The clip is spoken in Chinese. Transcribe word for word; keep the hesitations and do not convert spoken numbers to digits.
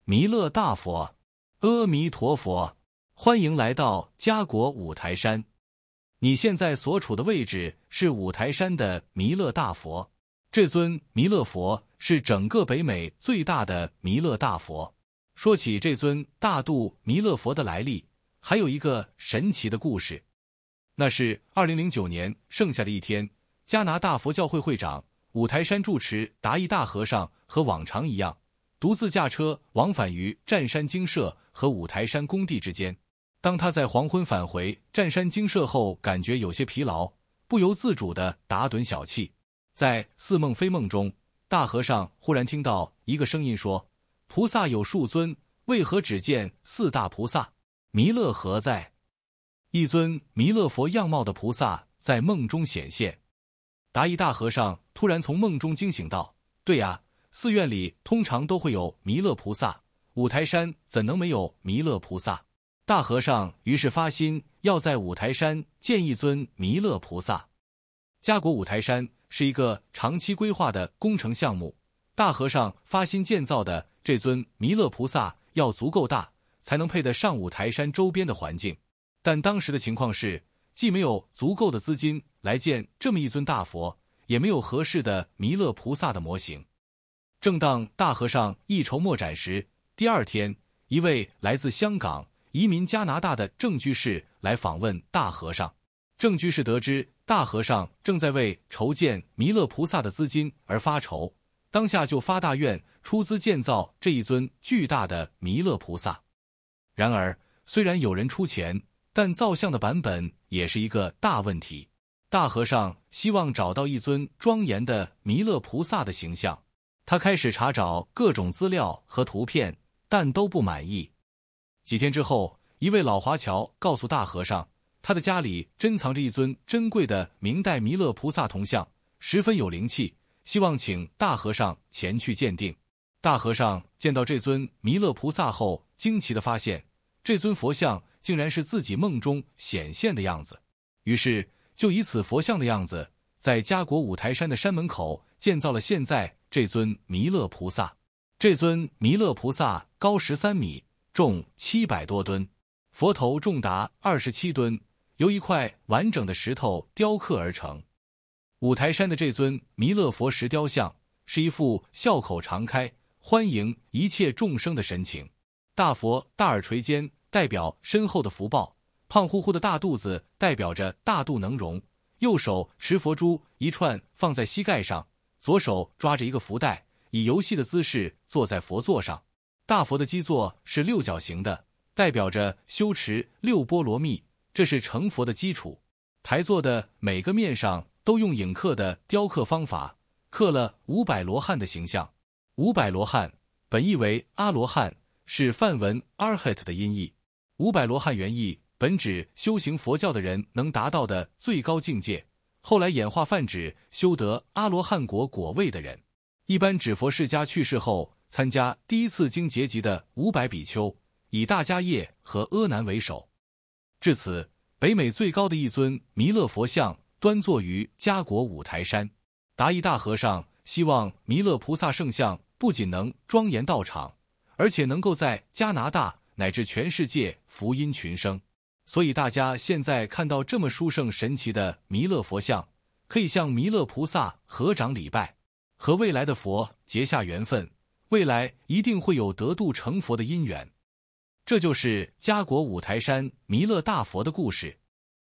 弥勒大佛，阿弥陀佛，欢迎来到嘉国五台山。你现在所处的位置是五台山的弥勒大佛。这尊弥勒佛是整个北美最大的弥勒大佛。说起这尊大肚弥勒佛的来历，还有一个神奇的故事。那是二零零九年盛夏的一天，加拿大佛教会会长、五台山住持达义大和尚和往常一样，独自驾车往返于湛山精舍和五台山工地之间。当他在黄昏返回湛山精舍后，感觉有些疲劳，不由自主地打盹小憩。在似梦非梦中，大和尚忽然听到一个声音说：“菩萨有数尊，为何只见四大菩萨？弥勒何在？”一尊弥勒佛样貌的菩萨在梦中显现。达义大和尚突然从梦中惊醒道：“对呀，寺院里通常都会有弥勒菩萨，五台山怎能没有弥勒菩萨？”大和尚于是发心要在五台山建一尊弥勒菩萨。嘉国五台山是一个长期规划的工程项目，大和尚发心建造的这尊弥勒菩萨要足够大，才能配得上五台山周边的环境。但当时的情况是，既没有足够的资金来建这么一尊大佛，也没有合适的弥勒菩萨的模型。正当大和尚一筹莫展时，第二天，一位来自香港移民加拿大的郑居士来访问大和尚。郑居士得知大和尚正在为筹建弥勒菩萨的资金而发愁，当下就发大愿出资建造这一尊巨大的弥勒菩萨。然而，虽然有人出钱，但造像的版本也是一个大问题。大和尚希望找到一尊庄严的弥勒菩萨的形象，他开始查找各种资料和图片，但都不满意。几天之后，一位老华侨告诉大和尚，他的家里珍藏着一尊珍贵的明代弥勒菩萨铜像，十分有灵气，希望请大和尚前去鉴定。大和尚见到这尊弥勒菩萨后，惊奇地发现，这尊佛像竟然是自己梦中显现的样子。于是，就以此佛像的样子，在嘉国五台山的山门口建造了现在这尊弥勒菩萨。这尊弥勒菩萨高十三米，重七百多吨，佛头重达二十七吨，由一块完整的石头雕刻而成。五台山的这尊弥勒佛石雕像是一副笑口常开、欢迎一切众生的神情。大佛大耳垂肩，代表深厚的福报；胖乎乎的大肚子代表着大度能容。右手持佛珠一串放在膝盖上，左手抓着一个福袋，以游戏的姿势坐在佛座上。大佛的基座是六角形的，代表着修持六波罗蜜，这是成佛的基础。台座的每个面上都用影刻的雕刻方法刻了五百罗汉的形象。五百罗汉本意为阿罗汉，是梵文 arhat 的音译。五百罗汉原意本指修行佛教的人能达到的最高境界，后来演化泛指修得阿罗汉果果位的人。一般指佛释迦去世后参加第一次经结集的五百比丘，以大迦叶和阿难为首。至此，北美最高的一尊弥勒佛像端坐于嘉国五台山。达义大和尚希望弥勒菩萨圣像不仅能庄严道场，而且能够在加拿大乃至全世界福音群生。所以大家现在看到这么殊胜神奇的弥勒佛像，可以向弥勒菩萨合掌礼拜，和未来的佛结下缘分，未来一定会有得度成佛的因缘。这就是嘉国五台山弥勒大佛的故事。